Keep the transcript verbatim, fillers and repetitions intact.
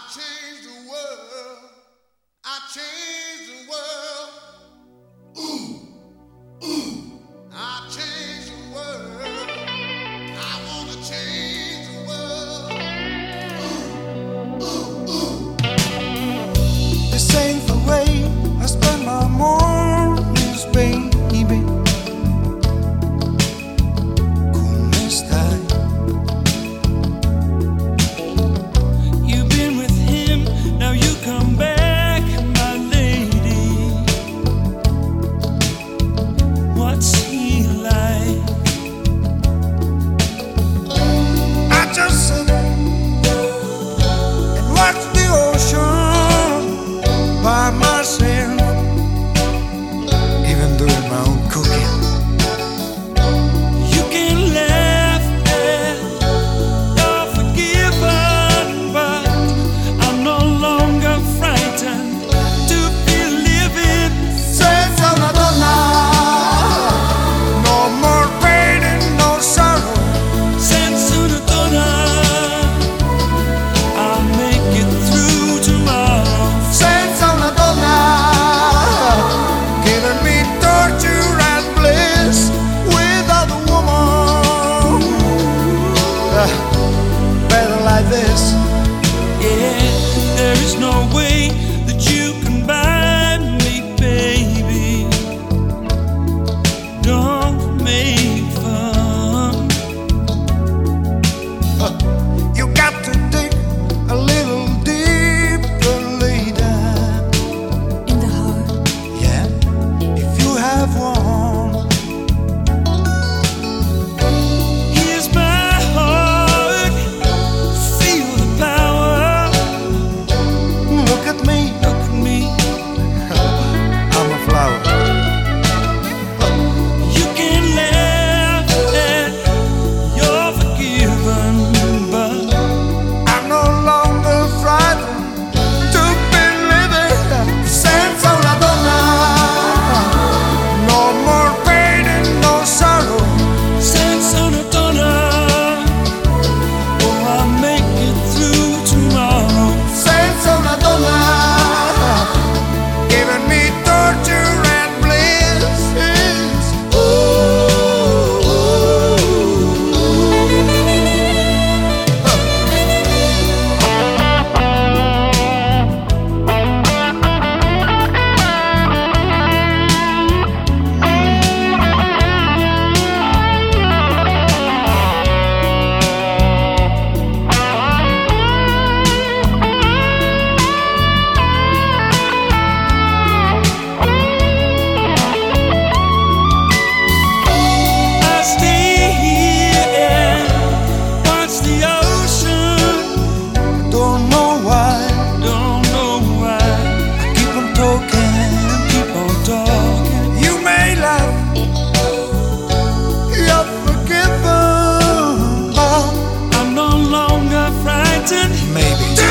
changed the world. I changed the world. Ooh, ooh. I changed the world. I wanna change the world. Ooh, ooh, ooh. This ain't the way I spend my mornings, baby. Come estai? You've been with him, now you come back, my lady. What's he like? I just sit and watch the ocean by myself, even doing my own cooking. You can laugh at you're forgiven, but I'm no longer frightened to be living. Senza una donna, no more pain and no sorrow. Senza una donna, I'll make it through tomorrow. Senza una donna, giving me torture and bliss without a woman. Uh, better like this. Yeah, there is no way that you can buy me, baby. Don't make fun. Uh, you got to dig a little deeper later. In the heart. Yeah, if you have one. Here's my heart, feel the power. Look at me, look at me. I'm a flower. You can laugh at you're forgiven, but I'm no longer frightened to be living. Senza una donna, no more pain and no sorrow. Senza una donna, oh, I'll make it through tomorrow. Senza una donna, giving me torture and bliss. Ooh, ooh, I stay here and watch the ocean. Don't know why, don't know why. I keep on talking, keep on talking. You may laugh, you're forgiven, but I'm no longer frightened. Maybe.